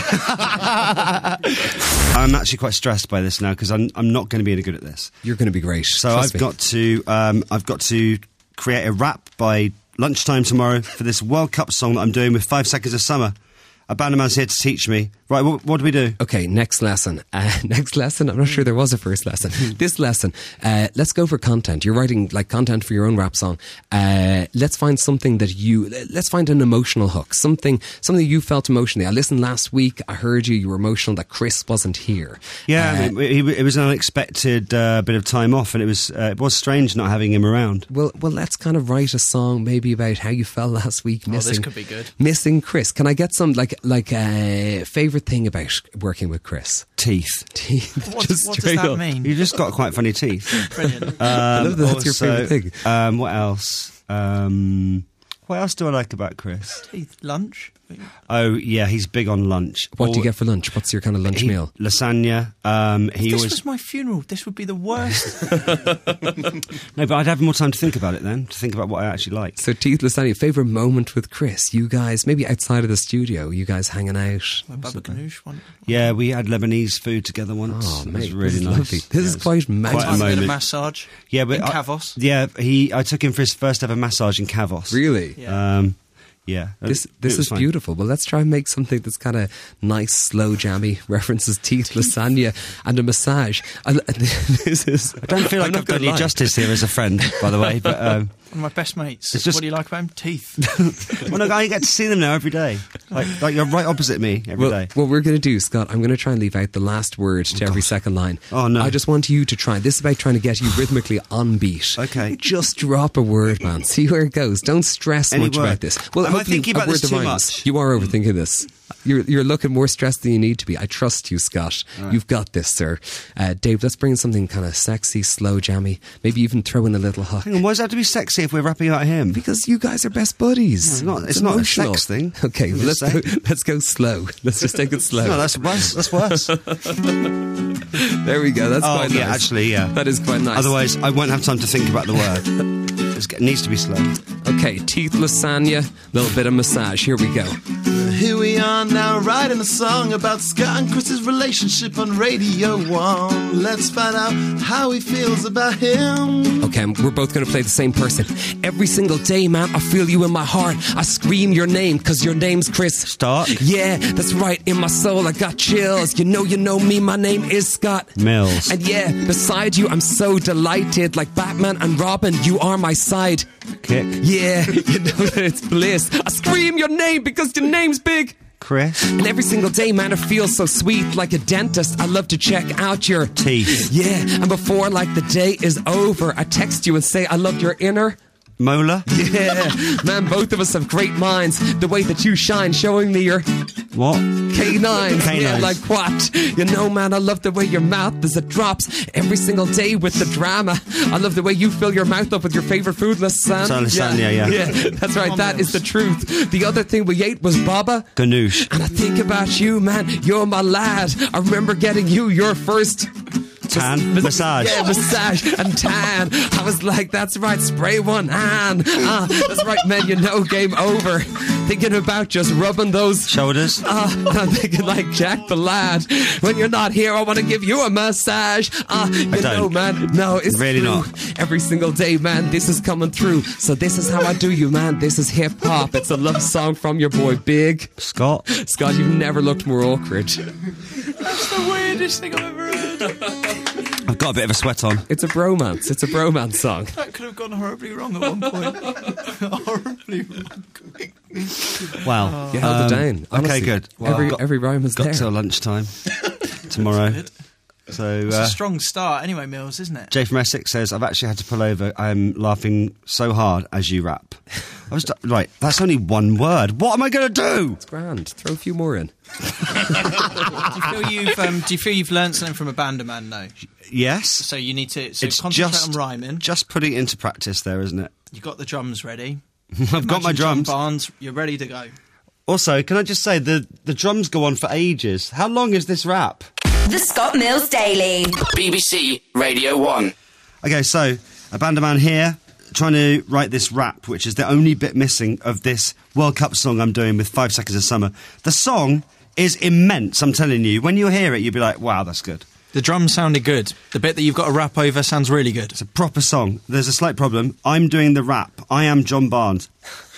I'm actually quite stressed by this now because I'm I'm not going to be any good at this. You're going to be great. So Trust I've me. got to um, I've got to create a rap by lunchtime tomorrow for this World Cup song that I'm doing with Five Seconds of Summer. A banderman's here to teach me. Right, what, what do we do? Okay, next lesson. Uh, next lesson. I'm not sure there was a first lesson. This lesson. Uh, let's go for content. You're writing like content for your own rap song. Uh, let's find something that you. Let's find an emotional hook. Something. Something you felt emotionally. I listened last week. I heard you. You were emotional that Chris wasn't here. Yeah, Uh, I mean, it, it was an unexpected uh, bit of time off, and it was uh, it was strange not having him around. Well, well, let's kind of write a song maybe about how you felt last week. Oh, Missing, this could be good. Missing Chris. Can I get some like like a uh, favorite thing about working with Chris? Teeth. Teeth. What, Just what does straight that up. mean? You just got quite funny teeth. Brilliant. Um, I love that that's your also, favourite thing. Um, what else? Um, what else do I like about Chris? Teeth. Lunch. Oh yeah, he's big on lunch. What do you Or- get for lunch? What's your kind of lunch he- meal? Lasagna. Um, If he this always was my funeral, this would be the worst. no, but I'd have more time to think about it then, to think about what I actually like. So, Teeth Lasagna, favourite moment with Chris? You guys, maybe outside of the studio, you guys hanging out. My Baba Ganoush one. Yeah, we had Lebanese food together once. Oh, it mate, was really this is nice. lovely. This Yeah, is it was quite magical. Quite a I did a moment. massage. Yeah, but in I- Kavos. Yeah, he. I took him for his first ever massage in Kavos. Really? Yeah. Um, yeah. This It this was is fine. beautiful. Well, let's try and make something that's kind of nice, slow, jammy. References teeth, lasagna, and a massage. I, this is. I don't feel like I've done you justice here as a friend, by the way. But um, One of my best mates. It's just- What do you like about him? Teeth. well, no, I get to see them now every day. Like, like you're right opposite me every Well, day. what we're going to do, Scott, I'm going to try and leave out the last word to every second line. Oh, no. I just want you to try. This is about trying to get you rhythmically on beat. Okay. Just drop a word, man. See where it goes. Don't stress Any much word. about this. Well, Am I hopefully thinking a about word this that too rhymes. much? You are overthinking this. You're, you're looking more stressed than you need to be. I trust you, Scott. Right. You've got this, sir. Uh, Dave, let's bring in something kind of sexy, slow, jammy. Maybe even throw in a little hook. Hang on, why does it have to be sexy if we're rapping about him? Because you guys are best buddies. No, it's not- it's not a emotional. sex thing. Okay, I'm well, let's just go, let's go slow. Let's just take it slow. No, that's worse. That's worse. There we go. That's oh, quite yeah, nice. actually, yeah. That is quite nice. Otherwise, I won't have time to think about the word. It's- It needs to be slow. Okay, teeth, lasagna, little bit of massage. Here we go. Here we are now writing a song about Scott and Chris's relationship on Radio one. Let's find out how he feels about him. Okay, we're both going to play the same person. Every single day, man, I feel you in my heart. I scream your name, cause your name's Chris. Stark? Yeah, that's right. In my soul, I got chills. You know, you know me. My name is Scott Mills. And yeah, beside you, I'm so delighted. Like Batman and Robin, you are my side. Kick. Yeah, you know that it's bliss. I scream your name because your name's big. Chris. And every single day, man, it feels so sweet. Like a dentist, I love to check out your teeth. Yeah, and before like the day is over, I text you and say I love your inner molar. Yeah, man, both of us have great minds. The way that you shine, showing me your what canines. Canines. Yeah, like what? You know, man, I love the way your mouth as it drops every single day with the drama. I love the way you fill your mouth up with your favorite food, lasagna. So lasagna, yeah. yeah, that's right. That is the truth. The other thing we ate was baba ganoush. And I think about you, man. You're my lad. I remember getting you your first tan mas- massage. Yeah, massage and tan. I was like, that's right, spray one and ah, that's right, man. You know, game over. Thinking about just rubbing those shoulders. Ah, and I'm thinking like Jack the Lad. When you're not here, I want to give you a massage. Ah, you I don't. know, man. No, it's Really true. not. Every single day, man. This is coming through. So this is how I do you, man. This is hip hop. It's a love song from your boy Big Scott. Scott, you've never looked more awkward. That's the weirdest thing I've ever heard. I've got a bit of a sweat on. It's a bromance. It's a bromance song. That could have gone horribly wrong at one point. horribly wrong. Wow. You held Um, it down. Honestly. Okay, good. Well, every got, every rhyme was got there. till lunchtime tomorrow. So It's uh, a strong start anyway, Mills, isn't it? Jay from Essex says, I've actually had to pull over. I'm laughing so hard as you rap. I was right, that's only one word. What am I going to do? It's grand. Throw a few more in. do you feel you've um, do you feel you've learned something from a banderman though? Yes. So you need to so It's concentrate just, on rhyming. Just putting it into practice there, isn't it? You got the drums ready. I've got my Imagine John drums. Barnes, you're ready to go. Also, can I just say, the, the drums go on for ages. How long is this rap? The Scott Mills Daily. B B C Radio one. Okay, so, a banderman here, trying to write this rap, which is the only bit missing of this World Cup song I'm doing with Five Seconds of Summer. The song is immense, I'm telling you. When you hear it, you'll be like, wow, that's good. The drums sounded good. The bit that you've got to rap over sounds really good. It's a proper song. There's a slight problem. I'm doing the rap. I am John Barnes.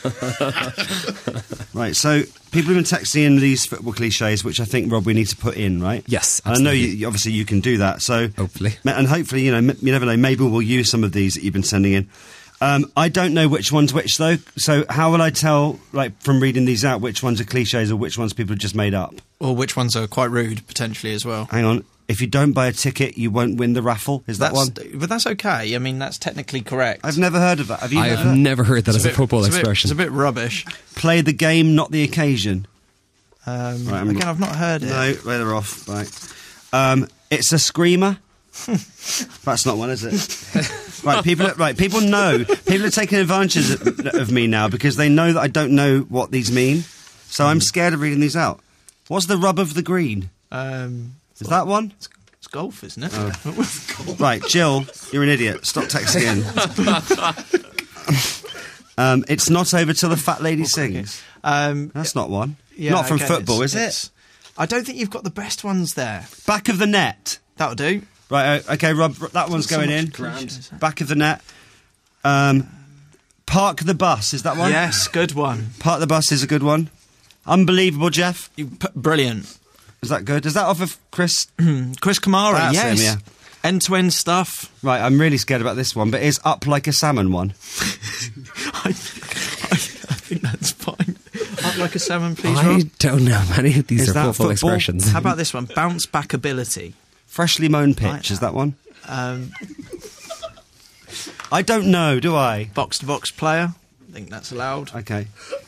Right, so people have been texting in these football cliches, which I think, Rob, we need to put in, right? Yes, And I know you, obviously you can do that. So hopefully, and hopefully, you know, m- you never know. Maybe we'll use some of these that you've been sending in. Um, I don't know which one's which though. So how will I tell, like, from reading these out, which ones are cliches or which ones people have just made up? Or which ones are quite rude potentially as well? Hang on. If you don't buy a ticket, you won't win the raffle. Is that That's, one? But that's okay. I mean, that's technically correct. I've never heard of that. Have you? I heard have of that? never heard that It's as a a bit- football it's a bit- expression. It's a bit rubbish. Play the game, not the occasion. Um, Right, I'm- again, I've not heard it. No, they're off. Right. Um, it's a screamer. That's not one, is it? Right, people. Are, right, people know. People are taking advantage of, of me now because they know that I don't know what these mean. So I'm scared of reading these out. What's the rub of the green? Um, Is that one? It's golf, isn't it? Oh. Right, Jill, you're an idiot. Stop texting in. um, it's not over till the fat lady sings. Um, That's not one. yeah, not from okay, football, it's- is it's- it? I don't think you've got the best ones there. Back of the net. That'll do. Right, uh, okay, Rob, that one's So going much in. cliches. Back of the net. Um, park the bus, is that one? Yes, good one. Park the bus is a good one. Unbelievable, Jeff. You, p- brilliant. Is that good? Is that off of Chris? Chris Kamara, That's yes. him, yeah. End-to-end stuff. Right, I'm really scared about this one, but is up like a salmon one? I, I, I think that's fine. Up like a salmon, please, I Rob. don't know. Many of these Is are that football, football? expressions. How about this one? Bounce back ability. Freshly mown pitch, Like is that one? Um, I don't know, do I? box-to-box player. I think that's allowed. Okay.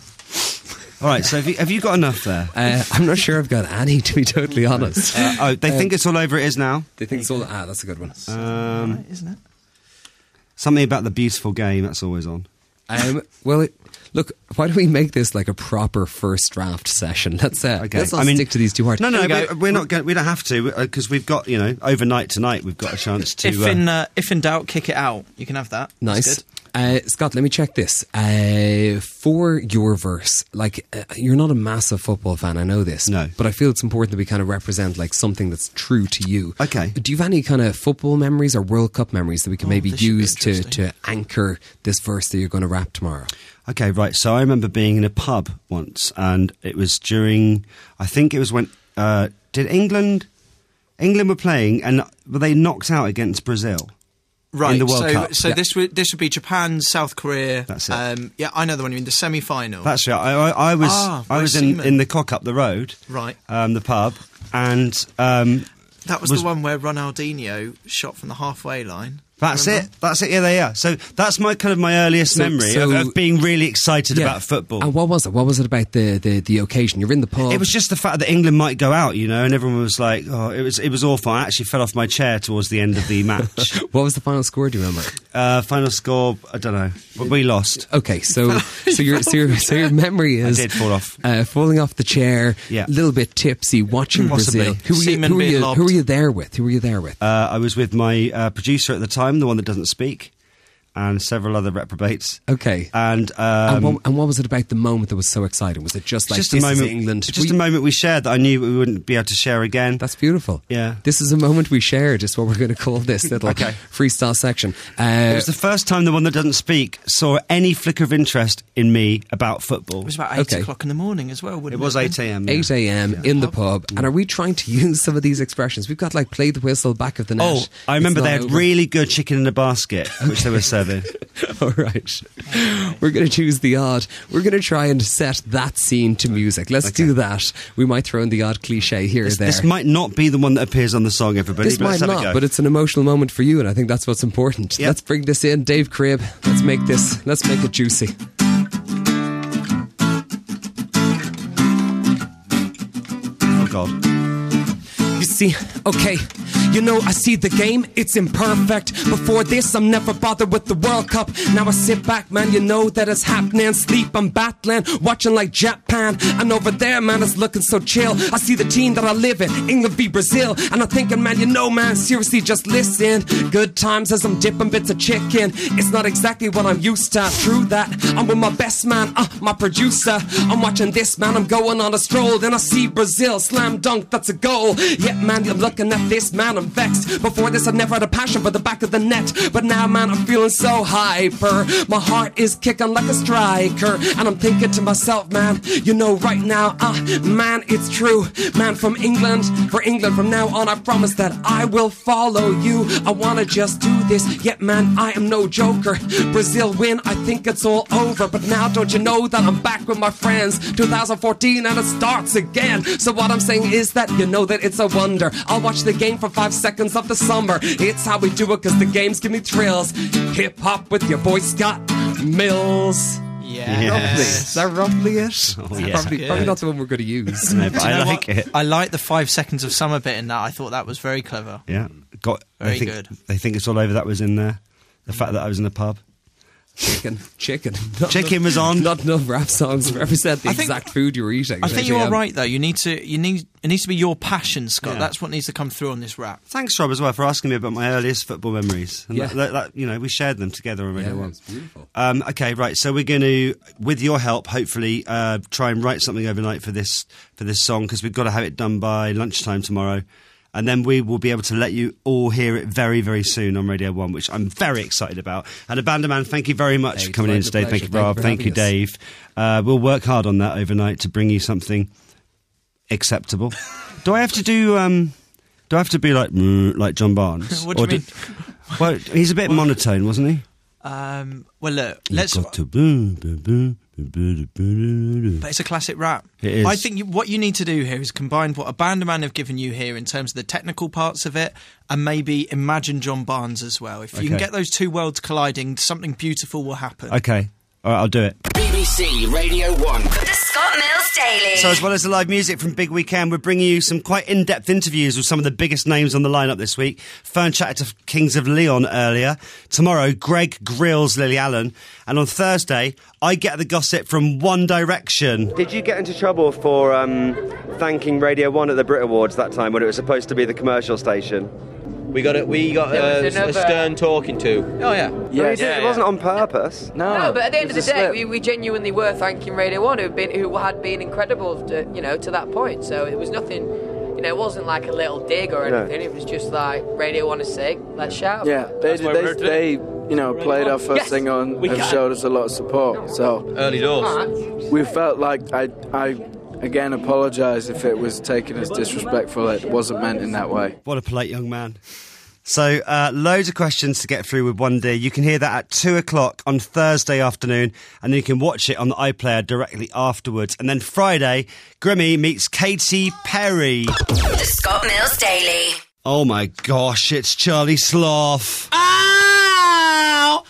All right, so have you, have you got enough there? Uh, I'm not sure I've got any, to be totally honest. Uh, oh, they Um, think it's all over it is now? They think it's all... Ah, that's a good one. Um, Right, isn't it? Something about the beautiful game, that's always on. Um, well, it, look, why don't we make this like a proper first draft session? Let's, uh, Okay. let's not I mean- stick to these too hard. No, no, Here we we're, go. we're not going. We don't have to because we've got, you know, overnight tonight. We've got a chance to. If uh, in uh, if in doubt, kick it out. You can have that. That's Nice. good. Uh, Scott, let me check this. Uh, for your verse, like, uh, you're not a massive football fan, I know this. No. But I feel it's important that we kind of represent, like, something that's true to you. Okay. Do you have any kind of football memories or World Cup memories that we can Oh, maybe this should be use to, interesting. to anchor this verse that you're going to rap tomorrow? Okay, right. So I remember being in a pub once, and it was during. I think it was when. Uh, did England? England were playing, and were they knocked out against Brazil? Right. In the World so Cup. so Yeah. this would this would be Japan, South Korea. That's it. Um, yeah, I know the one you mean. The semi-final. That's right. I, I, I was. Ah, I by was in, Seaman. in the cock up the road. Right. Um, the pub, and um, That was, was- the one where Ronaldinho shot from the halfway line. that's Remember? it. That's it. Yeah, they are. So that's my kind of my earliest So- memory so- of, of being really excited Yeah. about football. And what was it? What was it about the, the, the occasion? You're in the pub. It was just the fact that England might go out, you know, and everyone was like, "Oh, it was it was awful." I actually fell off my chair towards the end of the match. What was the final score, do you remember? uh, final score, I don't know, but we lost. Okay, so so your so your, so your memory is I did fall off. uh, falling off the chair, Yeah. a little bit tipsy, watching Possibly. Brazil. Who were you? Semen Who were being you, lobbed. who were you there with? Who were you there with? Uh, I was with my uh, producer at the time, the one that doesn't speak, and several other reprobates. Okay. And, um, and, what, and what was it about the moment that was so exciting? Was it just like just this a moment, is England? just We- a moment we shared that I knew we wouldn't be able to share again. That's beautiful. Yeah. This is a moment we shared. Is what we're going to call this little Okay. freestyle section. It Uh, was the first time the one that doesn't speak saw any flicker of interest in me about football. It was about eight Okay. o'clock in the morning as well. It Wouldn't was it eight a.m. yeah. eight a.m. in the pub, and are we trying to use some of these expressions? We've got like play the whistle, back of the net. Oh, I remember It's they not had over. really good chicken in a basket, which they were serving. All right. We're going to choose the odd. We're going to try and set that scene to music. Let's do that. We might throw in the odd cliche here This, or there. this might not be the one that appears on the song, everybody. This but let's might have a not, go. but it's an emotional moment for you, and I think that's what's important. Yep. Let's bring this in, Dave Cribb. Let's make this. Let's make it juicy. Oh God. You see, okay, You know, I see the game, it's imperfect. Before this, I'm never bothered with the World Cup. Now I sit back, man, you know that it's happening. Sleep, I'm battling, watching like Japan. And over there, man, it's looking so chill. I see the team that I live in, England v Brazil. And I'm thinking, man, you know, man, seriously, just listen. Good times as I'm dipping bits of chicken. It's not exactly what I'm used to. True that, I'm with my best man, uh, my producer. I'm watching this, man, I'm going on a stroll. Then I see Brazil, slam dunk, that's a goal. Yeah, man, I'm looking at this, man, I'm vexed. Before this, I never had a passion for the back of the net. But now, man, I'm feeling so hyper. My heart is kicking like a striker. And I'm thinking to myself, man, you know, right now, uh, man, it's true. Man, from England, for England, from now on, I promise that I will follow you. I wanna just do this, yeah, man, I am no joker. Brazil win, I think it's all over. But now, don't you know that I'm back with my friends? twenty fourteen and it starts again. So what I'm saying is that you know that it's a wonder. I'll watch the game for five seconds of the summer. It's how we do it, cause the games give me thrills. Hip-hop with your boy Scott Mills. Yeah. Roughly. Is that roughly it? Oh, That's yeah. probably, probably not the one we're going to use. No, but Do you I know like what? it. I like the five seconds of summer bit in that. I thought that was very clever. Yeah, got. Very they think, good. They think it's all over. That was in there. The fact that I was in a pub. Chicken. Chicken. Not Chicken enough, was on. Not enough rap songs represent the I think- exact food you were eating. I think you Yeah. are right though. You need to. You need. It needs to be your passion, Scott. Yeah. That's what needs to come through on this rap. Thanks, Rob, as well, for asking me about my earliest football memories. And Yeah. that, that, that, you know, we shared them together on Radio Yeah, One. it's beautiful. Um, okay, right. So we're going to, with your help, hopefully, uh, try and write something overnight for this for this song because we've got to have it done by lunchtime tomorrow, and then we will be able to let you all hear it very, very soon on Radio One, which I'm very excited about. And Abanda Man, thank you very much Hey, for coming in it's today. my Thank you, pleasure. Rob. Thank Thank you you, for having Dave. Uh, we'll work hard on that overnight to bring you something acceptable. Do I have to do? Um, do I have to be like mm, like John Barnes? What do you Or mean? Well, he's a bit monotone, wasn't he? Um, well, look. Let's. Got to boom, boom, boom, boom, boom, boom. But it's a classic rap. It is. I think you, what you need to do here is combine what Abanda Man have given you here in terms of the technical parts of it, and maybe imagine John Barnes as well. If you can Okay. get those two worlds colliding, something beautiful will happen. Okay, all right, I'll do it. B B C Radio one. The Scott Mills Daily. So, as well as the live music from Big Weekend, we're bringing you some quite in-depth interviews with some of the biggest names on the lineup this week. Fern chatted to Kings of Leon earlier. Tomorrow, Greg grills Lily Allen. And on Thursday, I get the gossip from One Direction. Did you get into trouble for um, thanking Radio One at the Brit Awards that time when it was supposed to be the commercial station? We got it. We got There uh, was another- a stern talking to. Oh yeah. Yeah, it wasn't on purpose. No, but at the end of the It was a day, slip. we, we genuinely were thanking Radio One, who'd been, who had been incredible, to, you know, to that point. So it was nothing, you know, it wasn't like a little dig or No. anything. It was just like Radio One is sick. Let's shout. Yeah, they That's why we're they, here they today. you know played our first Yes, single and we have can. showed us a lot of support. So Early doors. we felt like I I again apologise if it was taken as disrespectful. It wasn't meant in that way. What a polite young man. So, uh, loads of questions to get through with One D. You can hear that at two o'clock on Thursday afternoon, and then you can watch it on the iPlayer directly afterwards. And then Friday, Grimmy meets Katy Perry. The Scott Mills Daily. Oh my gosh, it's Charlie Sloth. Ow!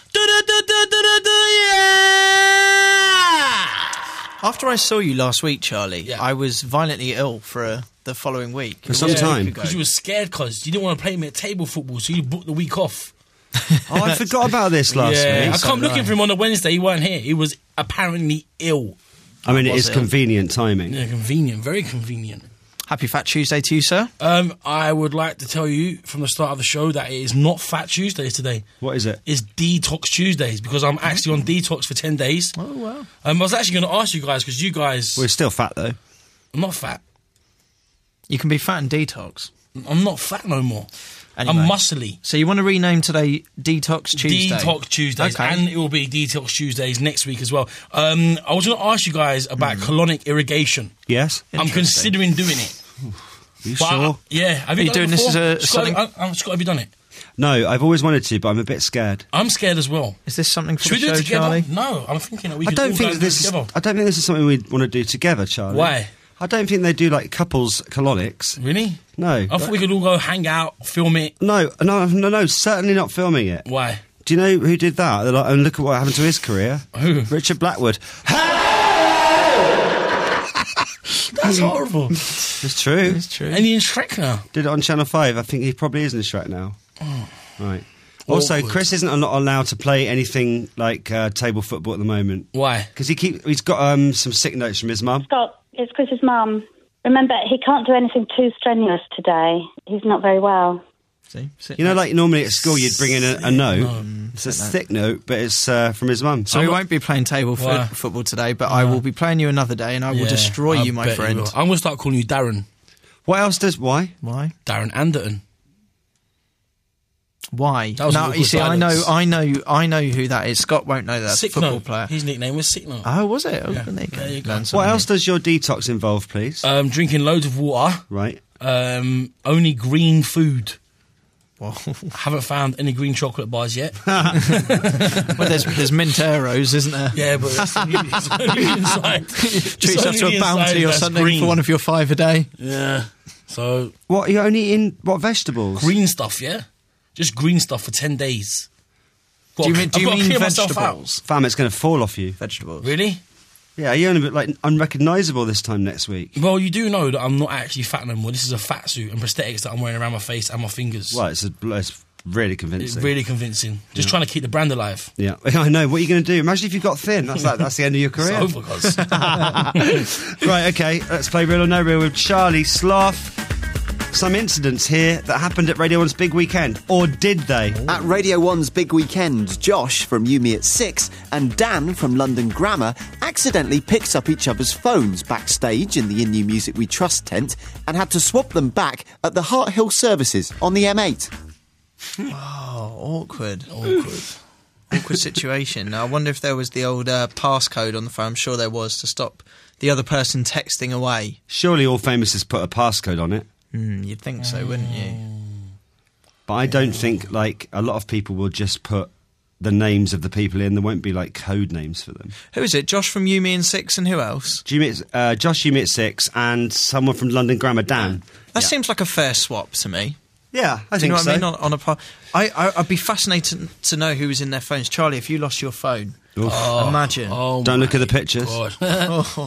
After I saw you last week, Charlie, I was violently ill for uh, the following week. For some time. Because you were scared, cause you didn't want to play me at table football, so you booked the week off. Oh, I forgot about this last yeah, week. I come looking for him on a Wednesday. He weren't here. He was apparently ill. I mean, it Was is ill. convenient timing. Yeah, convenient, very convenient. Happy Fat Tuesday to you, sir. Um, I would like to tell you from the start of the show that it is not Fat Tuesdays today. What is it? It's Detox Tuesdays because I'm actually on detox for ten days. Oh, wow. Um, I was actually going to ask you guys because you guys. We're still fat, though. I'm not fat. You can be fat and detox. I'm not fat no more. Anyway. I'm muscly. So you want to rename today Detox Tuesday? Detox Tuesdays, Okay. and it will be Detox Tuesdays next week as well. Um, I was going to ask you guys about colonic irrigation. Yes? I'm considering doing it. You But, sure? uh, yeah. Have Are you, you done doing it this before? as a- Scott, something- uh, uh, Scott, have you done it? No, I've always wanted to, but I'm a bit scared. I'm scared as well. Is this something for Should we the do it show, together? Charlie? No, I'm thinking that we I could don't all think go that do this it is. together. I don't think this is something we want to do together, Charlie. Why? I don't think they do like couples colonics. Really? No. I thought we could all go hang out, film it. No, no, no, no. Certainly not filming it. Why? Do you know who did that? They're like, and look at what happened to his career. Who? Richard Blackwood. That's horrible. It's true. It's true. And he's in Shrek now. Did it on Channel five. I think he probably is in Shrek now. Oh. Right. Also, Awkward. Chris isn't not allowed to play anything like uh, table football at the moment. Why? Because he keep he's got um, some sick notes from his mum. Scott, it's Chris's mum. Remember, he can't do anything too strenuous today. He's not very well. See? You know, like normally at school you'd bring in a, a note. It's a thick note, but it's uh, from his mum. So we won't be playing table Why? fo- football today, but I will be playing you another day, and I will Yeah, destroy I you, my bet friend. will. I'm going to start calling you Darren. What else does... Why? Why? Darren Anderton. Why? That was No, awkward you see, I know, silence. I know, I know who that is. Scott won't know that. Sick Football note. player. His nickname was Sick Note. Oh, was it? Oh, Yeah. there you go. There you go. Learn What something else does your detox involve, please? Um, drinking loads of water. Right. Um, only green food. Well, haven't found any green chocolate bars yet. well, there's there's mint arrows, isn't there? Yeah, but it's only, it's only inside. Treat It's yourself to only a bounty inside or that's something green. for one of your five a day. Yeah. So What, are you only in... What vegetables? green stuff, yeah. Just green stuff for ten days. Do you mean, do I've you got to mean clear myself vegetables? Fam, it's going to fall off you. Vegetables. Really? Yeah, you're only like unrecognisable this time next week. Well, you do know that I'm not actually fat no more. This is a fat suit and prosthetics that I'm wearing around my face and my fingers. Well, it's, a, it's really It's convincing. really convincing. Just trying to keep the brand alive. Yeah, I know. What are you going to do? Imagine if you got thin. That's like that's the end of your career. It's over, cuz. Right, okay. Let's play Real or No Real with Charlie Sloth. Some incidents here that happened at Radio one's Big Weekend. Or did they? At Radio one's Big Weekend, Josh from You Me at Six and Dan from London Grammar accidentally picked up each other's phones backstage in the In New Music We Trust tent and had to swap them back at the Hart Hill services on the M eight. Oh, awkward. Awkward. Awkward situation. Now, I wonder if there was the old uh, passcode on the phone. I'm sure there was, to stop the other person texting away. Surely All Famous has put a passcode on it. Mm, you'd think so, wouldn't you? But I don't think, like, a lot of people will just put the names of the people in. There won't be, like, code names for them. Who is it? Josh from You, Me and Six, and who else? Do you meet, uh, Josh, you meet six, and someone from London Grammar, Dan. That seems like a fair swap to me. Yeah, I Do you think know what so. I mean? On, on a par- I, I, I'd be fascinated to know who was in their phones. Charlie, if you lost your phone, Oof. Oh, imagine. oh Don't my look at the pictures. God. Oh,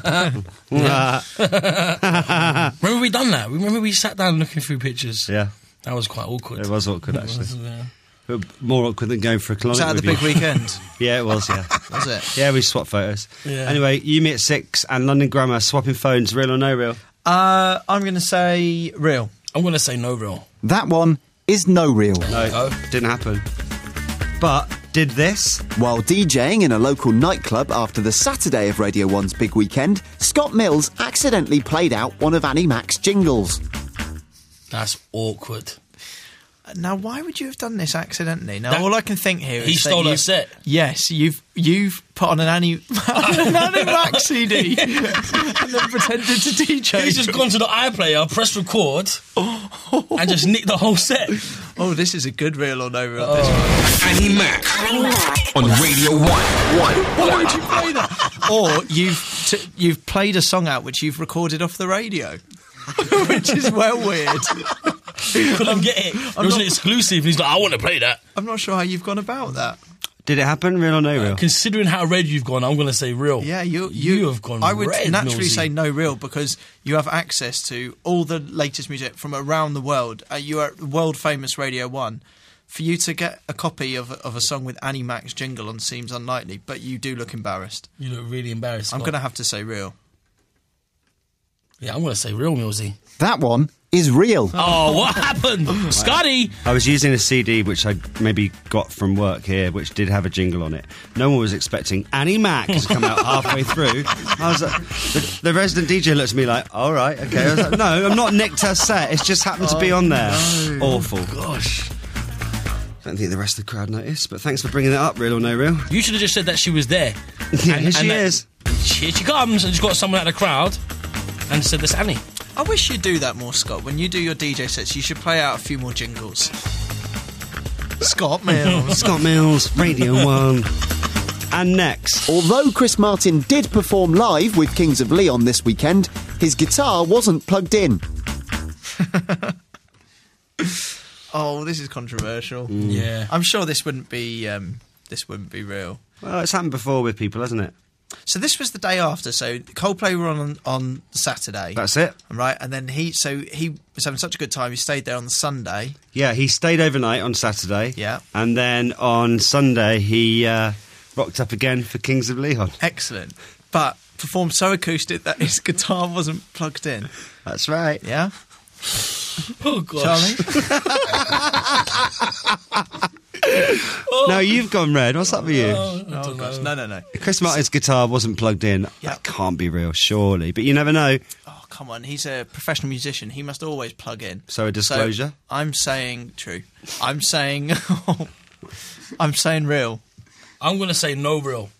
yeah. Remember we done that? Remember we sat down looking through pictures? Yeah, That was quite awkward. it was awkward, It actually. was, yeah. But more awkward than going for a Was colonic that at the with Big you. Weekend? Yeah, it was, yeah. Was it? Yeah, we swapped photos. Yeah. Anyway, You Me at Six and London Grammar swapping phones, real or no real? Uh, I'm going to say real. I'm going to say no real. That one is no real. No, didn't happen. But did this? While DJing in a local nightclub after the Saturday of Radio one's Big Weekend, Scott Mills accidentally played out one of Annie Mac's jingles. That's awkward. Now, why would you have done this accidentally? Now, That- all I can think here is He that stole her you've- set. Yes, you've you've put on an Annie, an Annie Mac C D and then pretended to D J. He's just gone to the iPlayer, pressed record, and just nicked the whole set. Oh, this is a good real or no real. Oh. This one. Annie Mac on Radio One. One. Why would you play that? Or you've t- you've played a song out which you've recorded off the radio, which is well weird. Couldn't get it. It I'm was an not- exclusive. And he's like, I want to play that. I'm not sure how you've gone about that. Did it happen, real or no real? Considering how red you've gone, I'm going to say real. Yeah, you you, You have gone I would red, naturally Millsy. say no real because you have access to all the latest music from around the world. Uh, you are world famous Radio One. For you to get a copy of a, of a song with Annie Mac's jingle on seems unlikely, but you do look embarrassed. You look really embarrassed. I'm Scott. going to have to say real. Yeah, I'm going to say real, Millsy. That one is real. Oh, what happened? Scotty! I was using a C D which I maybe got from work here, which did have a jingle on it. No one was expecting Annie Mac to come out halfway through. I was like, the, the resident D J looked at me like, all right, okay. I was like, no, I'm not nicked her set. It's just happened to be on there. no. Awful. Gosh. Don't think the rest of the crowd noticed, but thanks for bringing that up, real or no real. You should have just said that she was there. Yeah, here she that- is. Here she comes, and just got someone out of the crowd and said, that's Annie. I wish you'd do that more, Scott. When you do your D J sets, you should play out a few more jingles. Scott Mills. Scott Mills, Radio One. And next. Although Chris Martin did perform live with Kings of Leon this weekend, his guitar wasn't plugged in. Oh, this is controversial. Yeah. I'm sure this wouldn't be um, this wouldn't be real. Well, it's happened before with people, hasn't it? So this was the day after. So Coldplay were on on Saturday. That's it. Right, and then he so he was having such a good time. He stayed there on the Sunday. Yeah, he stayed overnight on Saturday. Yeah. And then on Sunday, he uh, rocked up again for Kings of Leon. Excellent. But performed so acoustic that his guitar wasn't plugged in. That's right. Yeah? Oh, gosh. Charlie? Now you've gone red. What's up with you? Oh, oh gosh. No, no, no. Chris Martin's guitar wasn't plugged in. That can't be real, surely. But you never know. Oh, come on. He's a professional musician. He must always plug in. So a disclosure? So I'm saying true. I'm saying... I'm saying real. I'm going to say no real.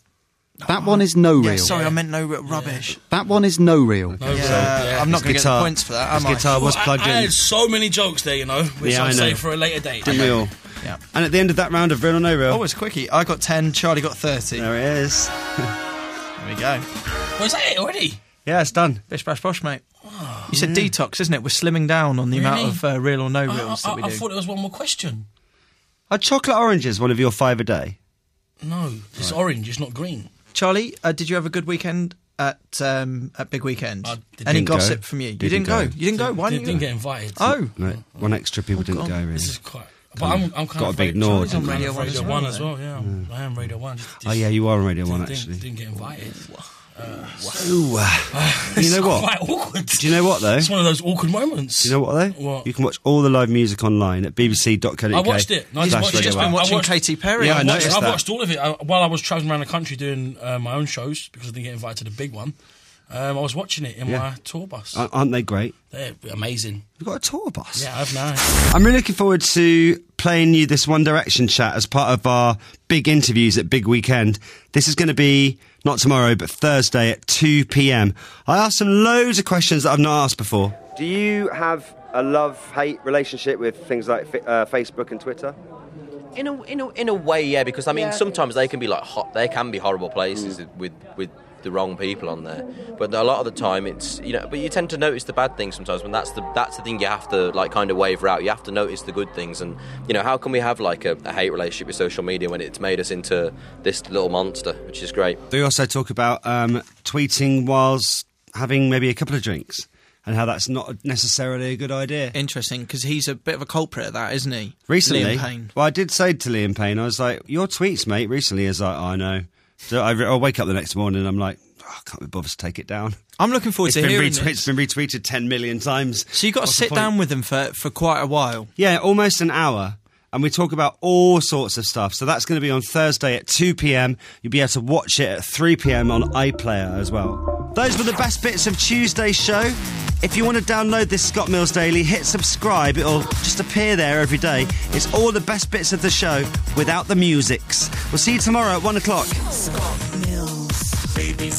That one is no Yeah, real. sorry, I meant no real. Rubbish. That one is no real. No real. Yeah, Yeah. I'm not His going to get the guitar- points for that, his am I? guitar was Well, I- plugged I, in. had so many jokes there, you know, which Yeah, I'll I say know. for a later date. Didn't we all? Yeah. And at the end of that round of real or no real, Oh, it's quickie. I got ten, Charlie got thirty. there it is. There we go. Oh, is that it already? Yeah, it's done. Bish bash bosh, mate. You said detox, isn't it? We're slimming down on the amount Really? of uh, real or no I, reals I, that we I do. thought it was one more question. Are chocolate oranges one of your five a day? No, it's orange, it's not green. Charlie, uh, did you have a good weekend at um, at Big Weekend? I Any didn't go. gossip from you? You Didn't didn't go. go. You didn't go. Why didn't, didn't you? didn't get invited. Oh, No, one extra people didn't God. go, really. This is quite. But I'm, I'm kind Got of to be afraid- ignored. Charlie's on Radio Radio One One, as Radio well, One as well. Mm. Yeah, I am Radio One. Just, Oh, yeah, you are on Radio didn't, one, didn't, actually. didn't get invited. Uh, Ooh, uh, you it's know what? Quite awkward. Do you know what, though? It's one of those awkward moments. Do you know what, though? What? You can watch all the live music online at b b c dot co dot I u k. watched it. No, I slash just watched Radio it. One. been watching I watched- Katy Perry. Yeah, I I watched, noticed I that. watched all of it I, while I was travelling around the country doing uh, my own shows because I didn't get invited to the big one. Um, I was watching it in Yeah. my tour bus. Ar- Aren't they great? They're amazing. You've got a tour bus? Yeah, I've now. I'm really looking forward to playing you this One Direction chat as part of our big interviews at Big Weekend. This is going to be not tomorrow, but Thursday at two p.m. I asked them loads of questions that I've not asked before. Do you have a love-hate relationship with things like fi- uh, Facebook and Twitter? In a, in a in a way, yeah, because I mean, Yeah. sometimes they can be like hot. They can be horrible places with with the wrong people on there. But a lot of the time, it's you know. But you tend to notice the bad things sometimes. When that's the that's the thing you have to like kind of waver out. You have to notice the good things. And you know, how can we have like a, a hate relationship with social media when it's made us into this little monster, which is great. They also talk about um, tweeting whilst having maybe a couple of drinks and how that's not necessarily a good idea. Interesting, because he's a bit of a culprit at that, isn't he? Recently, Liam Payne. well, I did say to Liam Payne, I was like, your tweets, mate, recently is like, oh, I know. So I, I wake up the next morning and I'm like, oh, I can't be bothered to take it down. I'm looking forward It's to been hearing retweet- this. It's been retweeted ten million times. So you've got to What's the sit point? down with them for, for quite a while. Yeah, almost an hour. And we talk about all sorts of stuff. So that's going to be on Thursday at two p.m. You'll be able to watch it at three p.m. on iPlayer as well. Those were the best bits of Tuesday's show. If you want to download this Scott Mills Daily, hit subscribe. It'll just appear there every day. It's all the best bits of the show without the musics. We'll see you tomorrow at one o'clock. Scott Mills, baby.